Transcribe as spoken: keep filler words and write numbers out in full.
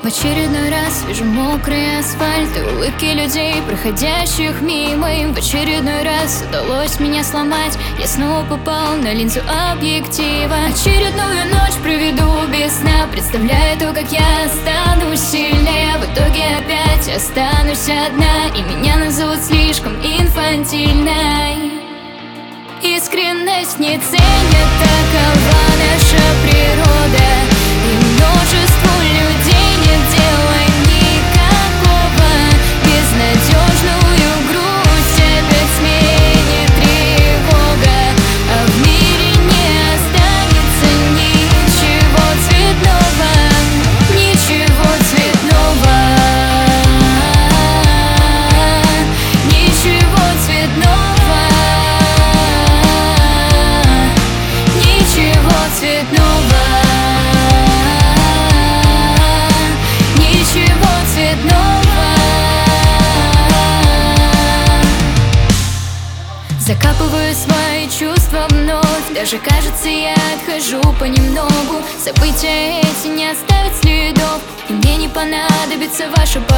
В очередной раз вижу мокрый асфальт и улыбки людей, проходящих мимо им. В очередной раз удалось меня сломать, я снова попал на линзу объектива. Очередную ночь проведу без сна, представляя то, как я стану сильнее. В итоге опять останусь одна, и меня назовут слишком инфантильной. Искренность не ценят, такова наша природа, и множеству людей нет дела никакого. Безнадежную грусть опять сменит тревога, а в мире не останется ничего цветного, ничего цветного, ничего цветного, ничего цветного, ничего цветного. Закапываю свои чувства вновь, даже кажется, я отхожу понемногу. События эти не оставят следов, и мне не понадобится ваша помощь.